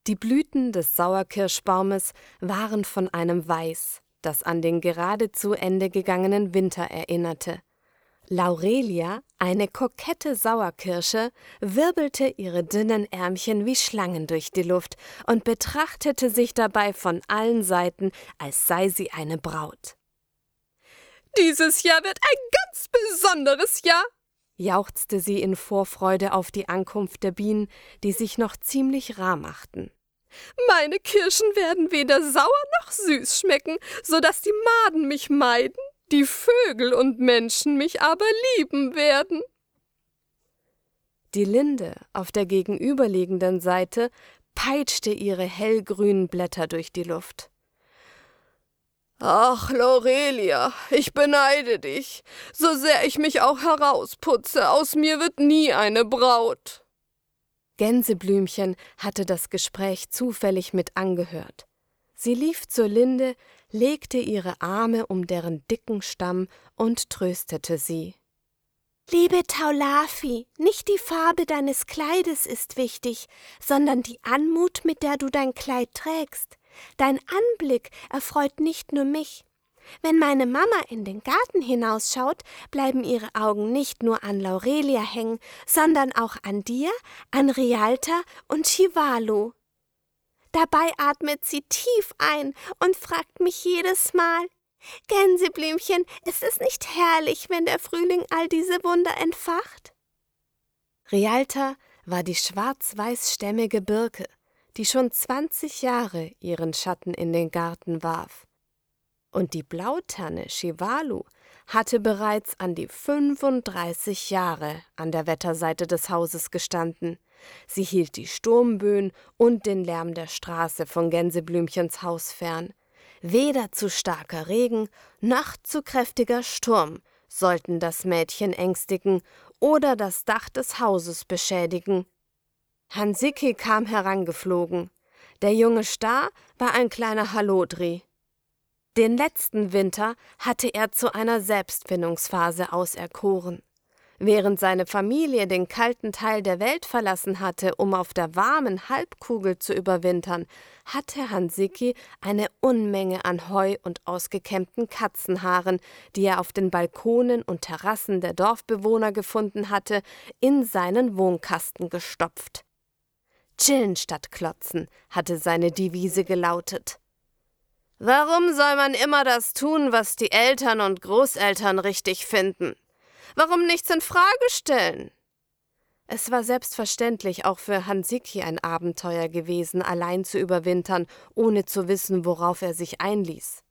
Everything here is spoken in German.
Die Blüten des Sauerkirschbaumes waren von einem Weiß, das an den gerade zu Ende gegangenen Winter erinnerte. Laurelia, eine kokette Sauerkirsche, wirbelte ihre dünnen Ärmchen wie Schlangen durch die Luft und betrachtete sich dabei von allen Seiten, als sei sie eine Braut. »Dieses Jahr wird ein ganz besonderes Jahr«, jauchzte sie in Vorfreude auf die Ankunft der Bienen, die sich noch ziemlich rar machten. »Meine Kirschen werden weder sauer noch süß schmecken, so dass die Maden mich meiden, die Vögel und Menschen mich aber lieben werden.« Die Linde auf der gegenüberliegenden Seite peitschte ihre hellgrünen Blätter durch die Luft. »Ach, Laurelia, ich beneide dich. So sehr ich mich auch herausputze, aus mir wird nie eine Braut.« Gänseblümchen hatte das Gespräch zufällig mit angehört. Sie lief zur Linde, legte ihre Arme um deren dicken Stamm und tröstete sie. »Liebe Taulafi, nicht die Farbe deines Kleides ist wichtig, sondern die Anmut, mit der du dein Kleid trägst. Dein Anblick erfreut nicht nur mich. Wenn meine Mama in den Garten hinausschaut, bleiben ihre Augen nicht nur an Laurelia hängen, sondern auch an dir, an Rialta und Chivalu. Dabei atmet sie tief ein und fragt mich jedes Mal: »Gänseblümchen, ist es nicht herrlich, wenn der Frühling all diese Wunder entfacht?« Rialta war die schwarz-weiß-stämmige Birke, die schon 20 Jahre ihren Schatten in den Garten warf. Und die Blautanne Chivalu hatte bereits an die 35 Jahre an der Wetterseite des Hauses gestanden. Sie hielt die Sturmböen und den Lärm der Straße von Gänseblümchens Haus fern. Weder zu starker Regen noch zu kräftiger Sturm sollten das Mädchen ängstigen oder das Dach des Hauses beschädigen. Hansiki kam herangeflogen. Der junge Star war ein kleiner Hallodri. Den letzten Winter hatte er zu einer Selbstfindungsphase auserkoren. Während seine Familie den kalten Teil der Welt verlassen hatte, um auf der warmen Halbkugel zu überwintern, hatte Hansiki eine Unmenge an Heu und ausgekämmten Katzenhaaren, die er auf den Balkonen und Terrassen der Dorfbewohner gefunden hatte, in seinen Wohnkasten gestopft. »Chillen statt klotzen«, hatte seine Devise gelautet. Warum soll man immer das tun, was die Eltern und Großeltern richtig finden? Warum nichts in Frage stellen? Es war selbstverständlich auch für Hansiki ein Abenteuer gewesen, allein zu überwintern, ohne zu wissen, worauf er sich einließ.